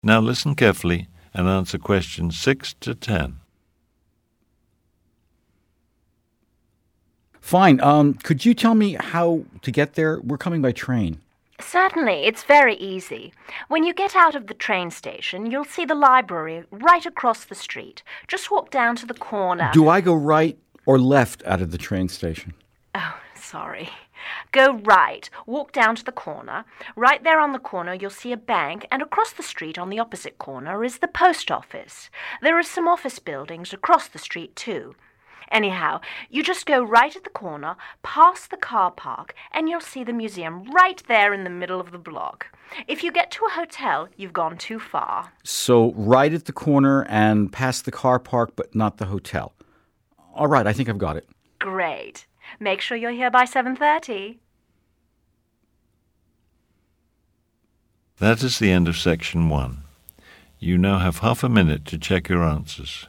Now listen carefully and answer questions 6 to 10. Fine. Could you tell me how to get there? We're coming by train. Certainly, it's very easy. When you get out of the train station, you'll see the library right across the street. Just walk down to the corner. Do I go right or left out of the train station? Oh, sorry. Go right, walk down to the corner. Right there on the corner you'll see a bank, and across the street on the opposite corner is the post office. There are some office buildings across the street too. Anyhow, you just go right at the corner, past the car park, and you'll see the museum right there in the middle of the block. If you get to a hotel, you've gone too far. So right at the corner and past the car park, but not the hotel. All right, I think I've got it. Great. Make sure you're here by 7:30. That is the end of section 1. You now have half a minute to check your answers.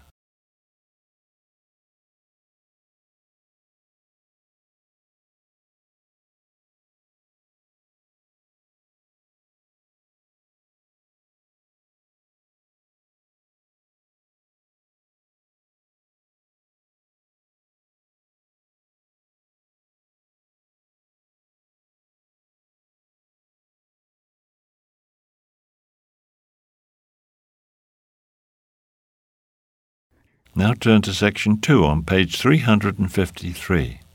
Now turn to section 2 on page 353.